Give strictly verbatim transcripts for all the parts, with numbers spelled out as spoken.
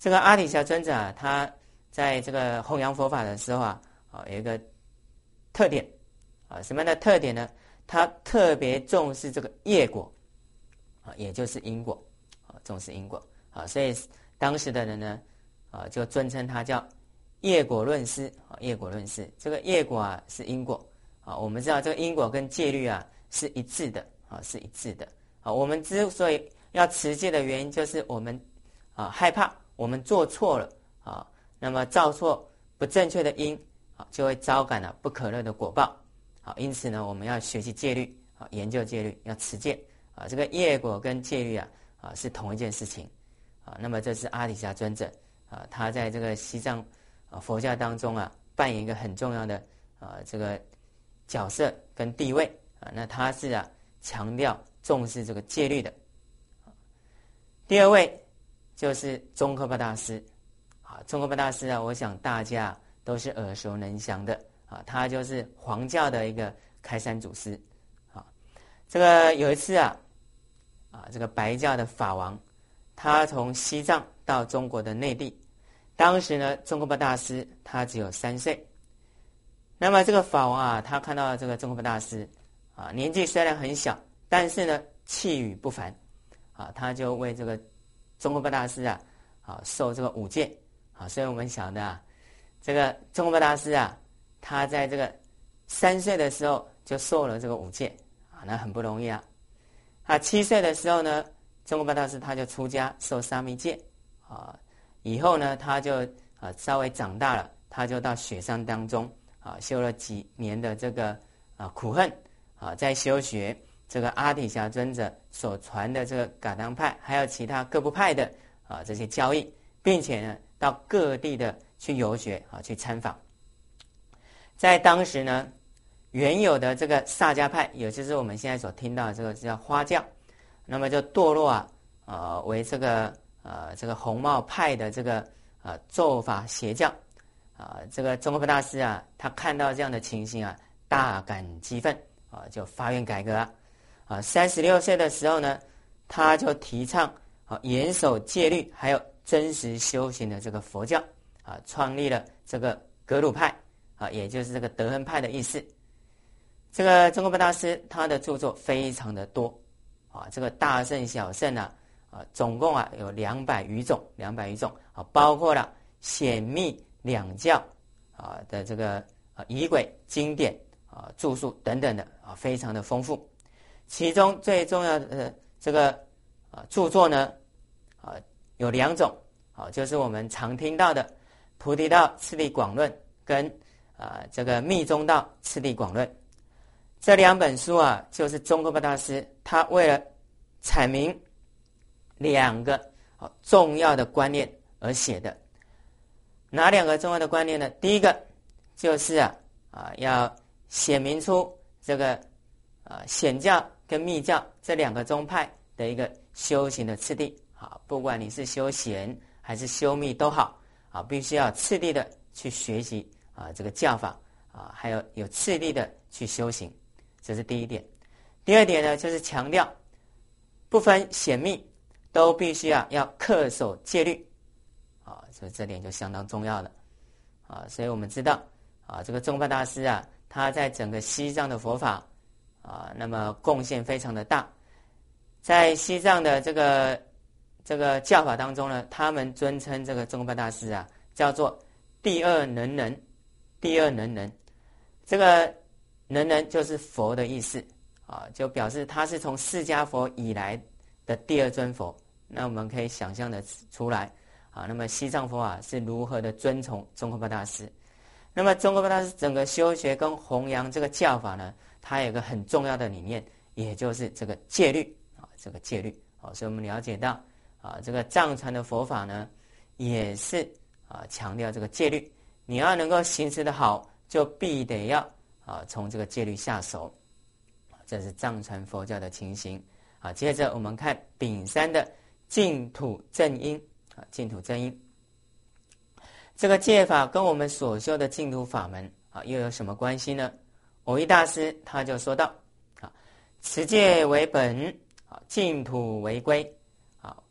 这个阿底峡尊者啊，他在这个弘扬佛法的时候啊，啊有一个特点啊，什么样的特点呢？他特别重视这个业果啊，也就是因果啊，重视因果啊，所以当时的人呢啊，就尊称他叫业果论师啊，业果论师。这个业果啊是因果啊，我们知道这个因果跟戒律啊是一致的啊，是一致的啊。我们之所以要持戒的原因，就是我们啊害怕我们做错了啊，那么造错不正确的因啊，就会招感了不可乐的果报。好，因此呢，我们要学习戒律，啊，研究戒律，要持戒，啊，这个业果跟戒律啊，啊是同一件事情，啊，那么这是阿底峡尊者，啊，他在这个西藏啊佛教当中啊，扮演一个很重要的啊这个角色跟地位，啊，那他是啊强调重视这个戒律的。第二位就是宗喀巴大师，啊，宗喀巴大师啊，我想大家都是耳熟能详的。啊，他就是黄教的一个开山祖师，啊，这个有一次啊，啊，这个白教的法王，他从西藏到中国的内地，当时呢，宗喀巴大师他只有三岁，那么这个法王啊，他看到这个宗喀巴大师，啊，年纪虽然很小，但是呢，气宇不凡，啊，他就为这个宗喀巴大师啊，啊，受这个五戒，啊，所以我们晓得啊，这个宗喀巴大师啊。他在这个三岁的时候就受了这个五戒啊，那很不容易啊。他七岁的时候呢，宗喀巴大师他就出家受沙弥戒啊。以后呢，他就啊稍微长大了，他就到雪山当中啊修了几年的这个啊苦恨啊，在修学这个阿底峡尊者所传的这个噶当派，还有其他各部派的啊这些教义，并且呢到各地的去游学啊去参访。在当时呢，原有的这个萨迦派，也就是我们现在所听到的这个叫花教，那么就堕落啊，呃，为这个呃这个红帽派的这个呃咒法邪教啊、呃。这个宗喀巴大师啊，他看到这样的情形啊，大感激愤啊，就发愿改革啊。啊，三十六岁的时候呢，他就提倡啊严守戒律，还有真实修行的这个佛教啊，创立了这个格鲁派。啊，也就是这个德亨派的意思。这个宗喀巴大师他的著作非常的多啊，这个大乘小乘啊，啊总共啊有两百余种，两百余种啊，包括了显密两教啊的这个啊仪轨经典啊著述等等的啊，非常的丰富。其中最重要的这个啊著作呢啊有两种啊，就是我们常听到的《菩提道次第广论》跟啊，这个《密宗道次第广论》这两本书啊，就是宗喀巴大师他为了阐明两个啊重要的观念而写的。哪两个重要的观念呢？第一个就是啊啊要显明出这个啊显教跟密教这两个宗派的一个修行的次第啊，不管你是修显还是修密都好啊，必须要次第的去学习。啊，这个教法啊，还有有次第的去修行，这是第一点。第二点呢，就是强调不分显密，都必须啊要恪守戒律啊，所以这点就相当重要了啊。所以我们知道啊，这个宗喀巴大师啊，他在整个西藏的佛法啊，那么贡献非常的大。在西藏的这个这个教法当中呢，他们尊称这个宗喀巴大师啊，叫做第二能人。第二能人，这个能人就是佛的意思啊，就表示他是从释迦佛以来的第二尊佛。那我们可以想象的出来啊，那么西藏佛法是如何的尊崇宗喀巴大师。那么宗喀巴大师整个修学跟弘扬这个教法呢，它有一个很重要的理念，也就是这个戒律啊，这个戒律啊，所以我们了解到啊，这个藏传的佛法呢，也是啊强调这个戒律。你要能够行持的好，就必得要啊从这个戒律下手，这是藏传佛教的情形啊。接着我们看丙三的净土正因啊，净土正因这个戒法跟我们所修的净土法门啊又有什么关系呢？蕅益大师他就说到啊，持戒为本啊，净土为归啊，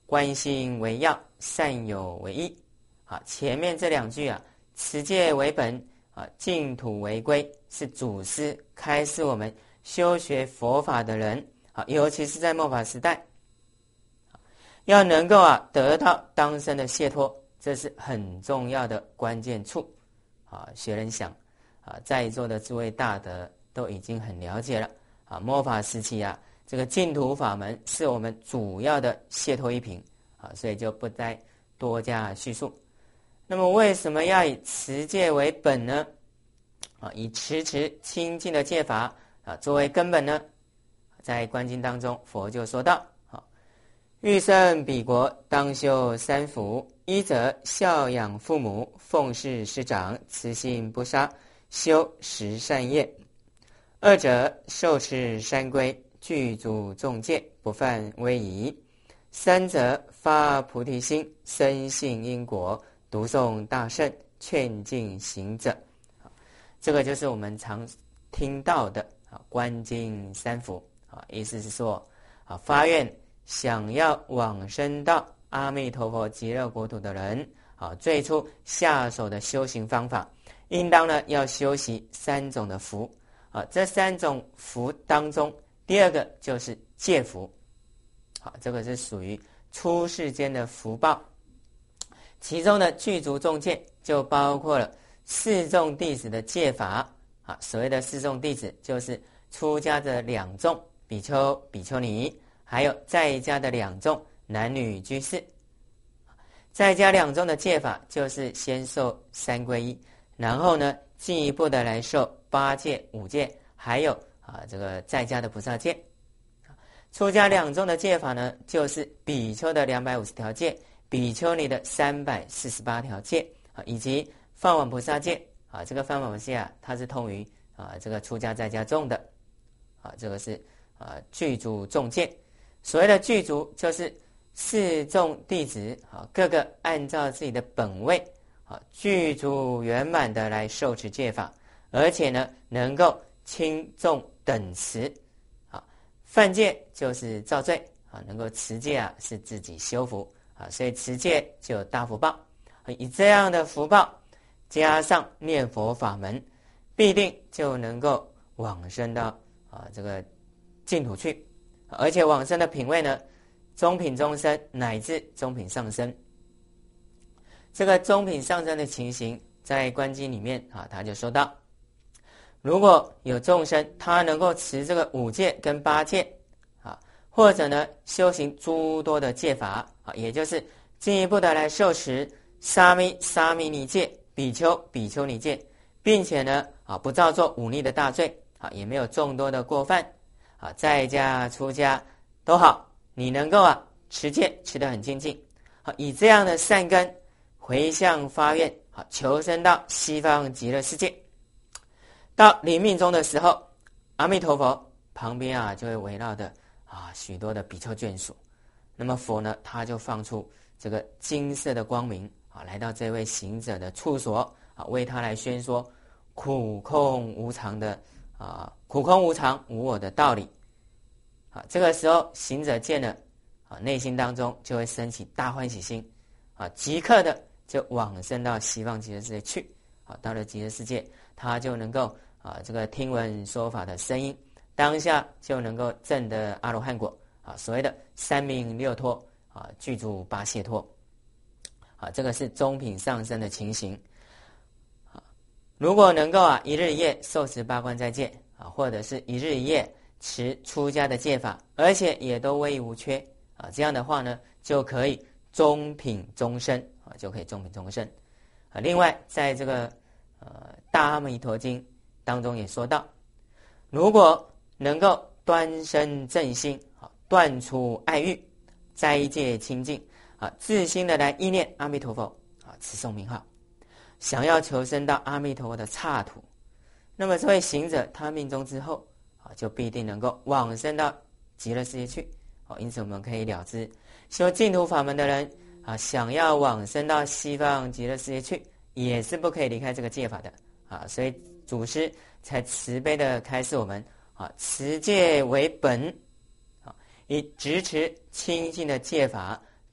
观心为要，善友为依。啊，前面这两句啊，持戒为本啊，净土为归，是祖师开示我们修学佛法的人啊，尤其是在末法时代，要能够啊得到当生的解脱，这是很重要的关键处啊。学人想啊，在座的诸位大德都已经很了解了啊。末法时期啊，这个净土法门是我们主要的解脱一品啊，所以就不再多加叙述。那么为什么要以持戒为本呢？啊，以持持清净的戒法啊作为根本呢？在观经当中，佛就说道：啊，欲生彼国，当修三福：一则孝养父母，奉事师长，慈心不杀，修十善业；二者受持三规，具足众戒，不犯威仪；三者发菩提心，深信因果，读诵大圣，劝进行者。这个就是我们常听到的啊，观经三福啊，意思是说啊，发愿想要往生到阿弥陀佛极乐国土的人啊，最初下手的修行方法，应当呢要修习三种的福啊。这三种福当中，第二个就是戒福，好，这个是属于出世间的福报。其中的具足众戒就包括了四众弟子的戒法啊，所谓的四众弟子就是出家的两众比丘、比丘尼，还有在家的两众男女居士。在家两众的戒法就是先受三皈依，然后呢进一步的来受八戒、五戒，还有啊这个在家的菩萨戒。出家两众的戒法呢，就是比丘的两百五十条戒，比丘尼的三百四十八条戒啊，以及梵网菩萨戒啊。这个梵网菩萨戒啊，它是通于啊这个出家在家众的啊，这个是啊具足众戒。所谓的具足，就是四众弟子啊，各个按照自己的本位啊，具足圆满的来受持戒法，而且呢，能够轻重等持啊。犯戒就是造罪啊，能够持戒啊，是自己修福啊，所以持戒就有大福报。以这样的福报，加上念佛法门，必定就能够往生到啊这个净土去，而且往生的品位呢，中品中生乃至中品上生。这个中品上生的情形，在观经里面啊，他就说到，如果有众生他能够持这个五戒跟八戒啊，或者呢修行诸多的戒法啊，也就是进一步的来受持沙弥、沙弥尼戒、比丘、比丘尼戒，并且呢啊不造作忤逆的大罪啊，也没有众多的过犯啊，在家出家都好，你能够啊持戒持得很精进，好，以这样的善根回向发愿，好，求生到西方极乐世界。到临命终的时候，阿弥陀佛旁边啊就会围绕的啊许多的比丘眷属，那么佛呢他就放出这个金色的光明啊，来到这位行者的处所啊，为他来宣说苦空无常的啊苦空无常无我的道理啊。这个时候行者见了啊，内心当中就会升起大欢喜心啊，即刻的就往生到西方极乐世界去啊。到了极乐世界，他就能够啊这个听闻说法的声音，当下就能够证得阿罗汉果啊，所谓的三明六脱啊，具足八解脱啊，这个是中品上升的情形啊。如果能够啊一日一夜受持八关斋戒啊，或者是一日一夜持出家的戒法，而且也都唯一无缺啊，这样的话呢，就可以中品终身啊，就可以中品终身啊。另外，在这个呃《大阿弥陀经》当中也说到，如果能够端身正心啊，断除爱欲，斋戒清净啊，自心的来意念阿弥陀佛啊，持诵名号，想要求生到阿弥陀佛的刹土，那么这位行者他命中之后啊，就必定能够往生到极乐世界去哦。因此我们可以了知，修净土法门的人啊，想要往生到西方极乐世界去，也是不可以离开这个戒法的啊。所以祖师才慈悲的开示我们啊，持戒为本啊，以直持清净的戒法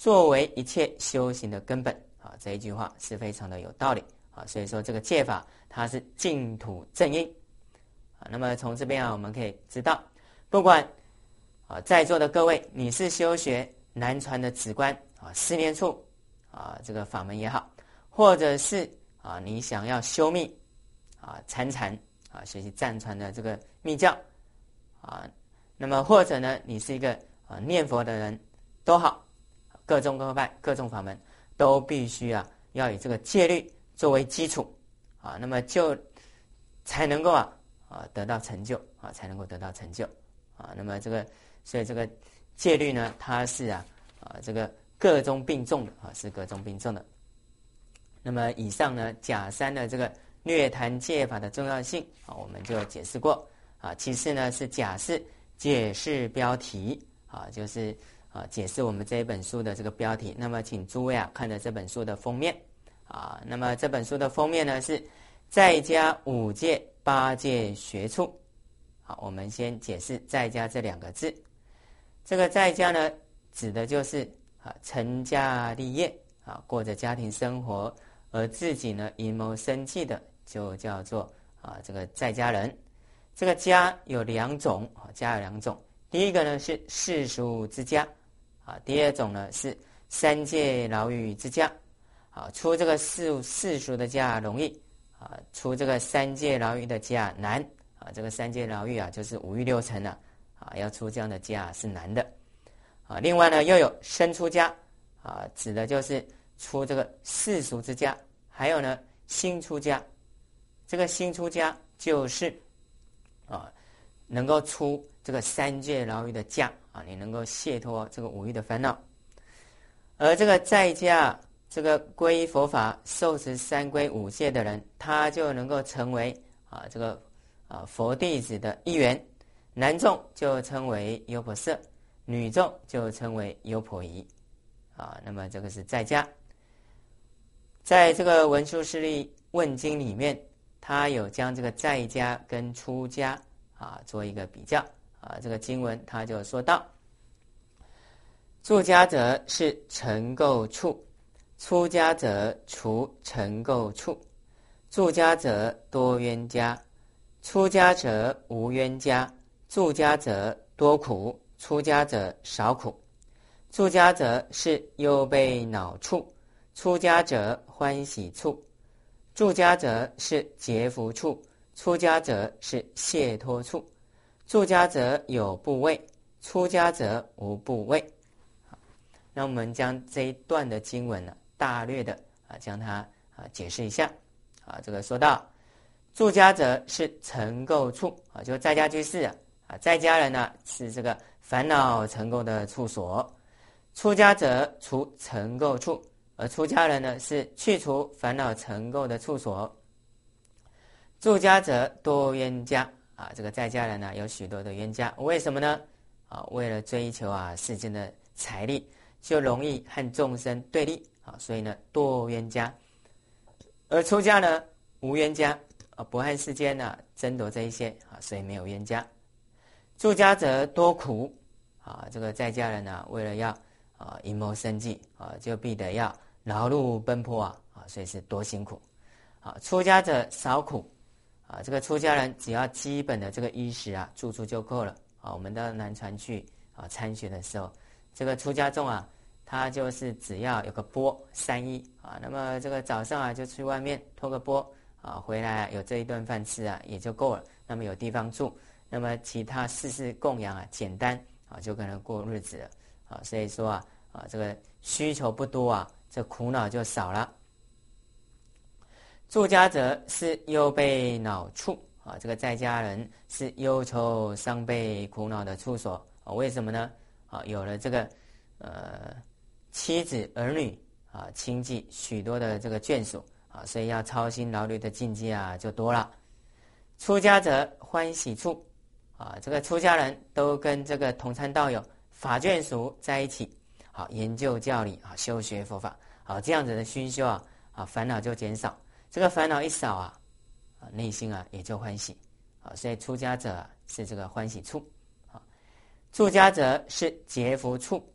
作为一切修行的根本啊，这一句话是非常的有道理啊。所以说这个戒法它是净土正因啊。那么从这边啊，我们可以知道，不管啊在座的各位，你是修学南传的止观啊四念处啊这个法门也好，或者是啊你想要修密啊参禅啊学习藏传的这个密教啊，那么或者呢你是一个啊念佛的人都好，各宗各派各种法门都必须啊要以这个戒律作为基础啊，那么就才能够啊啊得到成就啊，才能够得到成就啊。那么这个所以这个戒律呢，它是啊啊这个各宗并重的啊，是各宗并重的。那么以上呢甲三的这个略谈戒法的重要性啊，我们就解释过啊。其次呢是甲四解释标题啊，就是啊解释我们这一本书的这个标题。那么请诸位啊看着这本书的封面啊，那么这本书的封面呢是在家五戒八戒学处。好，我们先解释在家这两个字。这个在家呢指的就是啊成家立业啊，过着家庭生活，而自己呢营谋生计的，就叫做啊这个在家人。这个家有两种啊，家有两种，第一个呢是世俗之家啊，第二种呢是三界牢狱之家啊。出这个世世俗的家容易啊，出这个三界牢狱的家难啊。这个三界牢狱啊就是五欲六尘啊啊，要出这样的家是难的啊。另外呢又有生出家啊，指的就是出这个世俗之家，还有呢新出家。这个新出家就是啊能够出这个三界牢狱的家啊，你能够解脱这个五欲的烦恼。而这个在家这个皈依佛法受持三皈五戒的人，他就能够成为啊这个啊佛弟子的一员。男众就称为优婆塞，女众就称为优婆夷啊。那么这个是在家。在这个文殊师利问经里面，他有将这个在家跟出家啊做一个比较啊。这个经文他就说到，住家者是尘垢处，出家者除尘垢处。住家者多冤家，出家者无冤家。住家者多苦，出家者少苦。住家者是忧悲恼处，出家者欢喜处。住家者是劫福处，出家者是解脱处。住家者有部位，出家者无部位。那我们将这一段的经文呢，大略的啊将它啊解释一下啊。这个说到，住家者是尘垢处啊，就在家居士啊。啊，在家人呢是这个烦恼尘垢的处所，出家者除尘垢处，而出家人呢是去除烦恼尘垢的处所。住家者多冤家啊，这个在家人呢有许多的冤家，为什么呢？啊，为了追求啊世间的财力，就容易和众生对立啊，所以呢多冤家。而出家呢无冤家啊，不和世间呢争夺这一些啊，所以没有冤家。住家者多苦啊，这个在家人呢，为了要啊营谋生计啊，就必得要劳碌奔波啊啊，所以是多辛苦啊。出家者少苦啊，这个出家人只要基本的这个衣食啊，住处就够了啊。我们到南传去啊参学的时候，这个出家众啊，他就是只要有个钵三衣啊，那么这个早上啊就去外面拖个钵啊，回来有这一顿饭吃啊也就够了。那么有地方住。那么其他事事供养啊，简单啊，就可能过日子了啊。所以说啊啊，这个需求不多啊，这苦恼就少了。住家者是忧悲恼处啊，这个在家人是忧愁伤悲苦恼的处所啊。为什么呢？啊，有了这个呃妻子儿女啊，亲戚许多的这个眷属啊，所以要操心劳虑的境界啊就多了。出家者欢喜处。啊，这个出家人都跟这个同参道友、法眷属在一起，好研究教理啊，修学佛法，好这样子的熏修啊，啊烦恼就减少。这个烦恼一少啊，啊内心啊也就欢喜啊。所以出家者、啊、是这个欢喜处啊，住家者是劫福处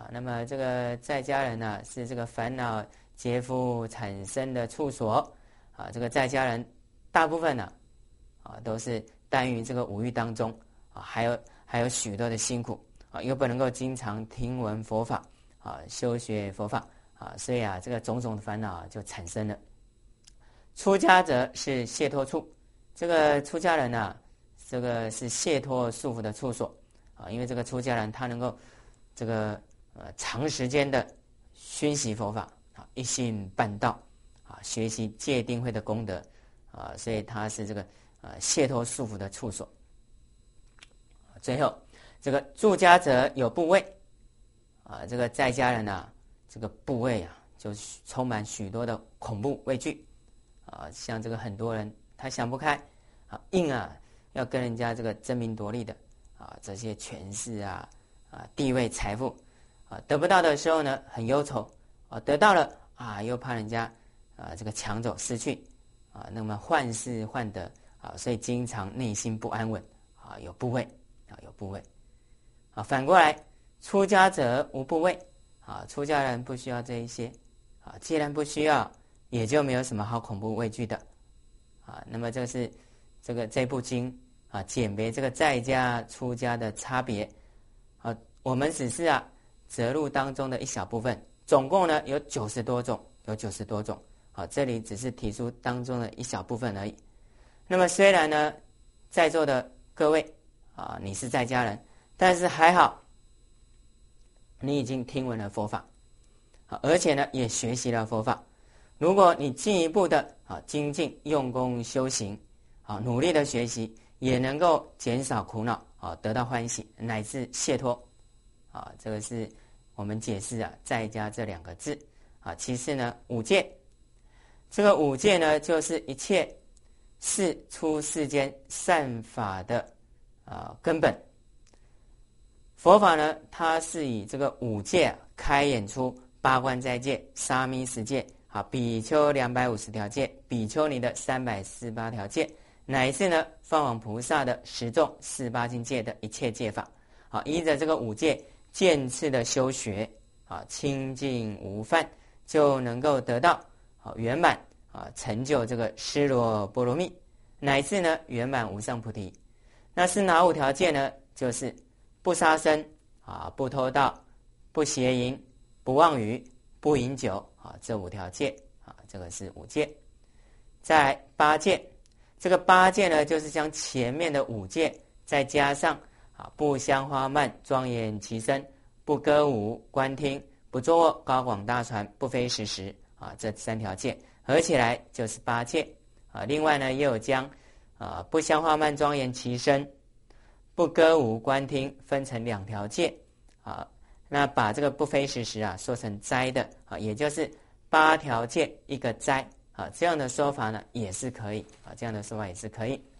啊。那么这个在家人呢、啊，是这个烦恼劫富产生的处所啊。这个在家人大部分呢啊，都是耽于这个五欲当中啊，还有还有许多的辛苦啊，又不能够经常听闻佛法啊，修学佛法啊，所以啊，这个种种的烦恼、啊、就产生了。出家者是解脱处，这个出家人呢、啊，这个是解脱束缚的处所啊，因为这个出家人他能够这个呃长时间的熏习佛法啊，一心办道啊，学习戒定慧的功德啊，所以他是这个呃解脱束缚的处所。最后，这个住家者有怖畏啊，这个在家人啊，这个怖畏啊，就充满许多的恐怖畏惧啊，像这个很多人他想不开啊，硬啊要跟人家这个争名夺利的啊，这些权势啊啊地位财富啊得不到的时候呢，很忧愁啊，得到了啊又怕人家啊这个抢走失去啊，那么患失患得啊，所以经常内心不安稳啊，有怖畏。啊，有怖畏啊。反过来，出家者无怖畏啊，出家人不需要这一些啊。既然不需要，也就没有什么好恐怖畏惧的啊。那么这是这个这部经啊，简别这个在家出家的差别啊。我们只是啊择录当中的一小部分，总共呢有九十多种，有九十多种啊。这里只是提出当中的一小部分而已。那么虽然呢，在座的各位。啊，你是在家人，但是还好，你已经听闻了佛法，啊，而且呢也学习了佛法。如果你进一步的啊精进用功修行，啊努力的学习，也能够减少苦恼，啊得到欢喜，乃至解脱，啊这个是我们解释啊在家这两个字，啊其次呢五戒，这个五戒呢就是一切世出世间善法的。啊，根本佛法呢，它是以这个五戒、啊、开演出八关斋戒、沙弥十戒、啊比丘两百五十条戒、比丘尼的三百四十八条戒，乃至呢放往菩萨的十众四八境界的一切戒法。啊，依着这个五戒渐次的修学，啊清净无犯，就能够得到啊圆满啊成就这个尸罗波罗蜜，乃至呢圆满无上菩提。那是哪五条戒呢？就是不杀生啊，不偷盗，不邪淫，不妄语，不饮酒啊，这五条戒啊，这个是五戒。再来八戒，这个八戒呢，就是将前面的五戒再加上啊，不香花漫庄严其身，不歌舞观听，不坐卧高广大船，不非时时啊，这三条戒合起来就是八戒啊。另外呢，也有将啊，不香花漫庄严其身，不歌舞观听，分成两条戒啊。那把这个不非时时啊说成斋的啊，也就是八条戒一个斋啊，这样的说法呢也是可以啊，这样的说法也是可以。